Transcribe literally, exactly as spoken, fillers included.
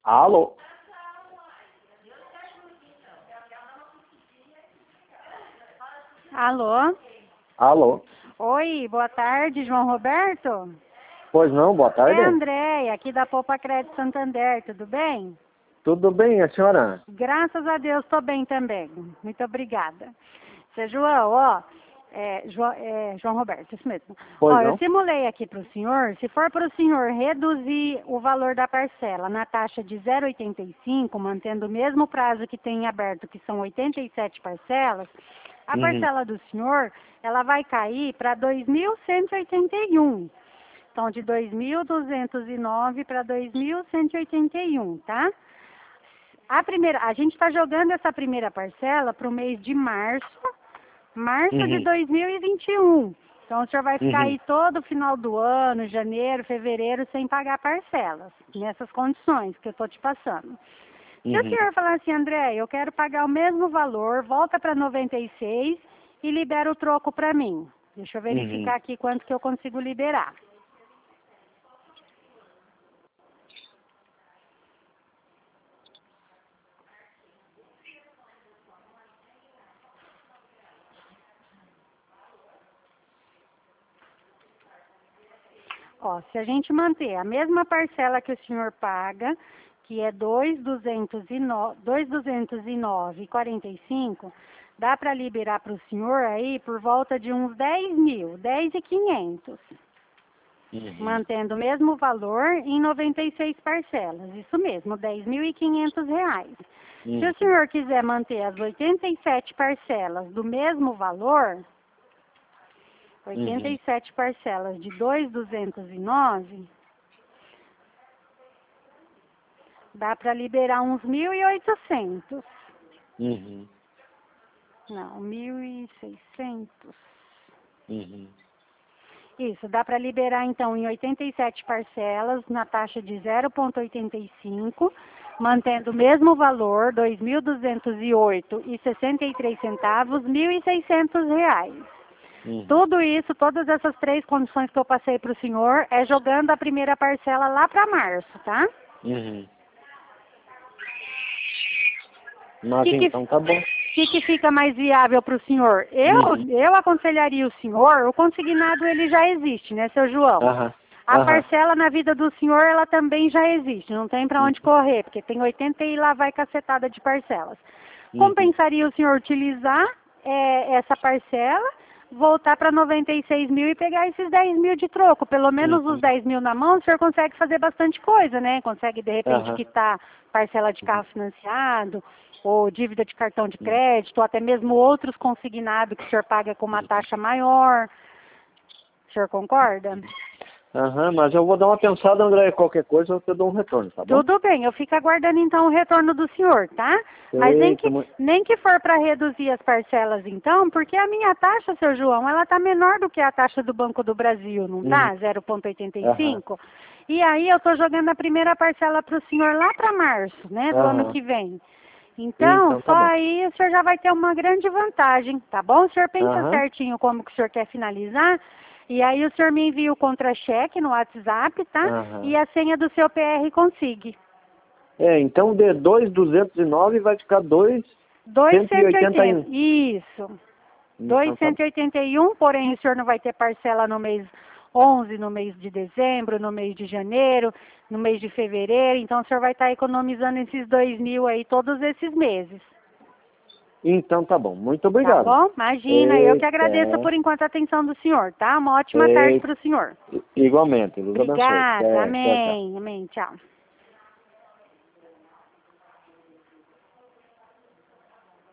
Alô? Alô? Alô? Oi, boa tarde, João Roberto? Pois não, boa tarde. É Andréia, aqui da Poupa Crédito Santander, tudo bem? Tudo bem, a senhora? Graças a Deus, estou bem também. Muito obrigada. Seu João, ó, é, João, é, João Roberto, isso mesmo. Pois Ó, não? eu simulei aqui para o senhor, se for para o senhor reduzir o valor da parcela na taxa de zero vírgula oitenta e cinco, mantendo o mesmo prazo que tem aberto, que são oitenta e sete parcelas, a Uhum. parcela do senhor, ela vai cair para dois mil cento e oitenta e um. Então, de dois mil duzentos e nove para dois mil cento e oitenta e um, tá? A, primeira, a gente está jogando essa primeira parcela para o mês de março, março de Uhum. dois mil e vinte e um. Então, o senhor vai ficar Uhum. aí todo final do ano, janeiro, fevereiro, sem pagar parcelas, nessas condições que eu estou te passando. Se o Uhum. senhor falar assim, André, eu quero pagar o mesmo valor, volta para noventa e seis e libera o troco para mim. Deixa eu verificar Uhum. aqui quanto que eu consigo liberar. Ó, se a gente manter a mesma parcela que o senhor paga, que é dois mil duzentos e nove e quarenta e cinco, dá para liberar para o senhor aí por volta de uns dez mil, dez mil e quinhentos, Uhum. mantendo o mesmo valor em noventa e seis parcelas. Isso mesmo, dez mil e quinhentos reais. Uhum. Se o senhor quiser manter as oitenta e sete parcelas do mesmo valor, oitenta e sete parcelas de dois mil duzentos e nove, dá para liberar uns mil e oitocentos. Uhum. Não, mil e seiscentos. Uhum. Isso, dá para liberar então em oitenta e sete parcelas na taxa de zero vírgula oitenta e cinco, mantendo o mesmo valor, dois mil duzentos e oito e sessenta e três centavos, mil e seiscentos reais. Uhum. Tudo isso, todas essas três condições que eu passei para o senhor, é jogando a primeira parcela lá para março, tá? Uhum. Mas Que que, então tá bom. O que, que fica mais viável para o senhor? Eu, Uhum. eu aconselharia o senhor, o consignado ele já existe, né, seu João? Aham. A Aham. parcela na vida do senhor, ela também já existe, não tem para onde Uhum. correr, porque tem oitenta e lá vai cacetada de parcelas. Uhum. Compensaria o senhor utilizar é, essa parcela, voltar para noventa e seis mil e pegar esses dez mil de troco. Pelo menos os Uhum. dez mil na mão, o senhor consegue fazer bastante coisa, né? Consegue, de repente, Aham. quitar parcela de carro financiado, ou dívida de cartão de Uhum. crédito, ou até mesmo outros consignados que o senhor paga com uma taxa maior. O senhor concorda? Aham, mas eu vou dar uma pensada, André, qualquer coisa eu te dou um retorno, tá bom? Tudo bem, eu fico aguardando então o retorno do senhor, tá? Mas nem Eita, que, mu- nem que for para reduzir as parcelas então, porque a minha taxa, seu João, ela tá menor do que a taxa do Banco do Brasil, não Uhum. tá? zero vírgula oitenta e Aham. cinco. E aí eu tô jogando a primeira parcela para o senhor lá para março, né, do ano Aham. que vem. Então, Então só tá bom. aí o senhor já vai ter uma grande vantagem, tá bom? O senhor pensa Aham. certinho como que o senhor quer finalizar, e aí o senhor me envia o contra-cheque no WhatsApp, tá? Aham. E a senha do seu P R consigne. É, então de dois mil duzentos e nove vai ficar dois mil cento e oitenta e um. duzentos e oitenta, isso. Então tá duzentos e oitenta e um, porém o senhor não vai ter parcela no mês onze, no mês de dezembro, no mês de janeiro, no mês de fevereiro, então o senhor vai estar economizando esses dois mil aí todos esses meses. Então tá bom. Muito Tá obrigado. bom? Imagina, eu que agradeço Eita. por enquanto a atenção do senhor, tá? Uma ótima tarde Eita. para o senhor. Igualmente. Deus abençoe. Obrigada, Tchau, tchau, tchau. amém, amém, tchau.